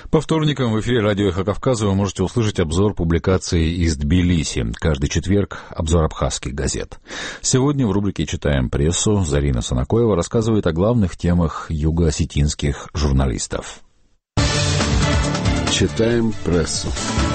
По вторникам в эфире радио «Эхо Кавказа» вы можете услышать обзор публикаций из Тбилиси. Каждый четверг обзор абхазских газет. Сегодня в рубрике «Читаем прессу» Зарина Санакоева рассказывает о главных темах юго-осетинских журналистов. Читаем прессу.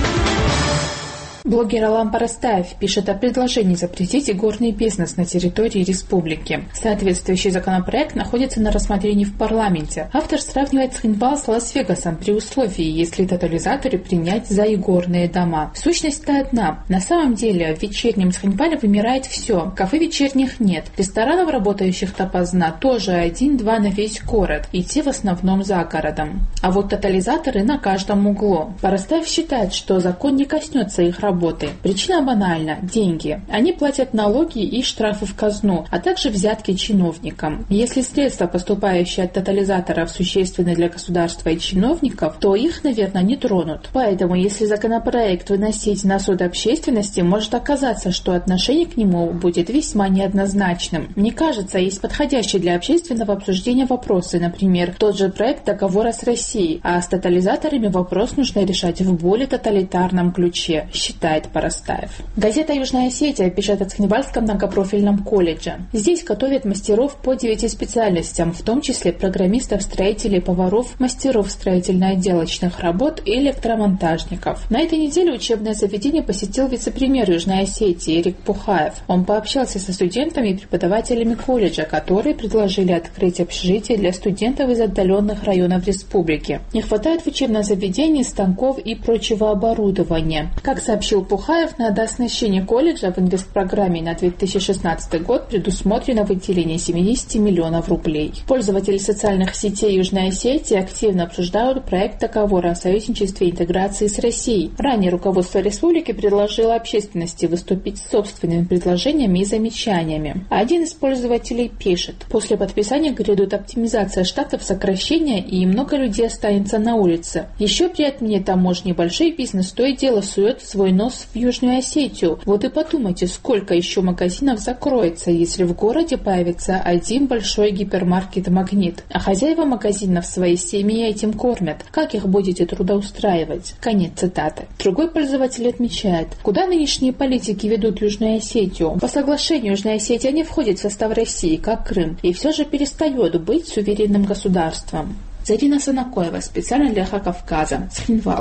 Блогер Алам Парастаев пишет о предложении запретить игорный бизнес на территории республики. Соответствующий законопроект находится на рассмотрении в парламенте. Автор сравнивает Цхинвал с Лас-Вегасом при условии, если тотализаторы принять за игорные дома. Сущность-то одна. На самом деле в вечернем Цхинвале вымирает все. Кафе вечерних нет. Ресторанов, работающих допоздна, тоже 1-2 на весь город. И те в основном за городом. А вот тотализаторы на каждом углу. Парастаев считает, что закон не коснется их работы. Причина банальна – деньги. Они платят налоги и штрафы в казну, а также взятки чиновникам. Если средства, поступающие от тотализаторов, существенны для государства и чиновников, то их, наверное, не тронут. Поэтому, если законопроект выносить на суд общественности, может оказаться, что отношение к нему будет весьма неоднозначным. Мне кажется, есть подходящие для общественного обсуждения вопросы, например, тот же проект договора с Россией, а с тотализаторами вопрос нужно решать в более тоталитарном ключе, считает Парастаев. Газета «Южная Осетия» пишет о Цхинвальском многопрофильном колледже. Здесь готовят мастеров по 9 специальностям, в том числе программистов, строителей, поваров, мастеров строительно-отделочных работ и электромонтажников. На этой неделе учебное заведение посетил вице-премьер Южной Осетии Эрик Пухаев. Он пообщался со студентами и преподавателями колледжа, которые предложили открыть общежитие для студентов из отдаленных районов республики. Не хватает в учебном заведении станков и прочего оборудования. Как сообщил Пухаев, на дооснащение колледжа в инвестпрограмме на 2016 год предусмотрено выделение 70 миллионов рублей. Пользователи социальных сетей Южной Осетии активно обсуждают проект договора о союзничестве и интеграции с Россией. Ранее руководство республики предложило общественности выступить с собственными предложениями и замечаниями. Один из пользователей пишет: после подписания грядут оптимизация штатов, сокращения, и много людей останется на улице. Еще при отмене таможни большой бизнес то и дело сует свой нос в Южную Осетию. Вот и подумайте, сколько еще магазинов закроется, если в городе появится один большой гипермаркет «Магнит». А хозяева магазинов свои семьи этим кормят. Как их будете трудоустраивать? Конец цитаты. Другой пользователь отмечает: куда нынешние политики ведут Южную Осетию? По соглашению Южная Осетия не входит в состав России, как Крым, и все же перестает быть суверенным государством. Зарина Санакоева, специально для «Эхо Кавказа», Цхинвал.